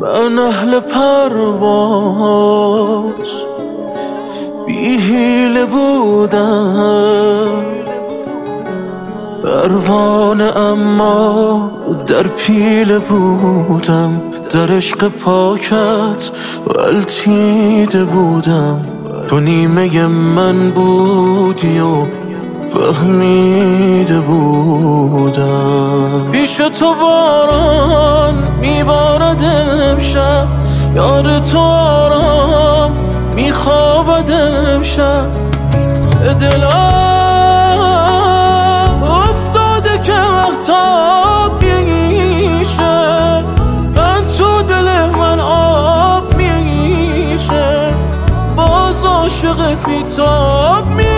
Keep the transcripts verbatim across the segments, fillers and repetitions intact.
من اهل پرواز بی حیله بودم، پروانه اما در پیله بودم، در عشق پاکت غلطیده بودم. تو نیمه من بودی و فهمیده بودم. پیش تو باران میبارد امشب، یار تو آرام میخوابد امشب. دلم افتاده که وقتا میگیشه، من تو دل من آب میگیشه، باز عاشقت بیتاب میشه.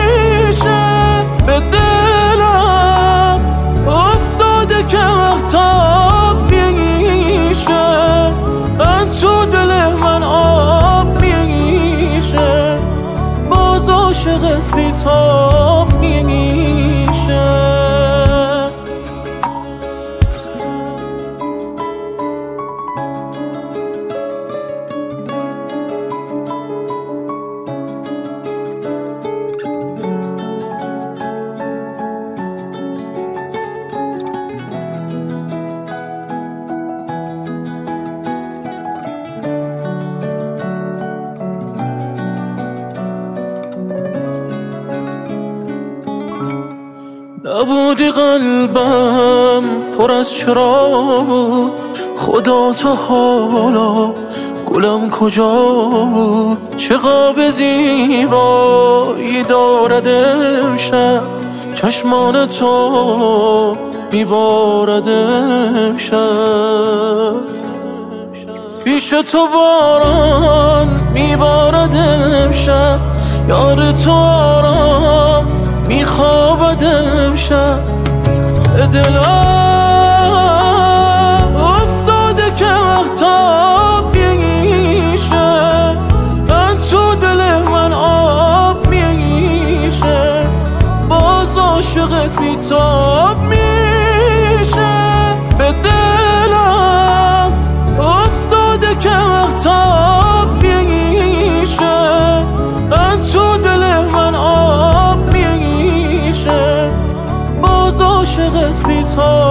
به دلم افتاده که وقتا میگیشه، من تو دل من آب میگیشه، باز عاشقت بیتاب میشه. نبودی قلبم پر از چرا بود، خدا تا حالا گلم کجا بود؟ چه قاب زیبایی دارد امشب، چشمان تو میبارد امشب. پیش تو باران میبارد امشب، یار تو آرام میخوابد امشب. دلم افتاده که وقتا میگیشه، من تو دل من آب میگیشه، باز عاشقت بیتاب میشه. به دلم افتاده که وقتا میگیشه، من تو دل من آب میگیشه، باز عاشقت بیتاب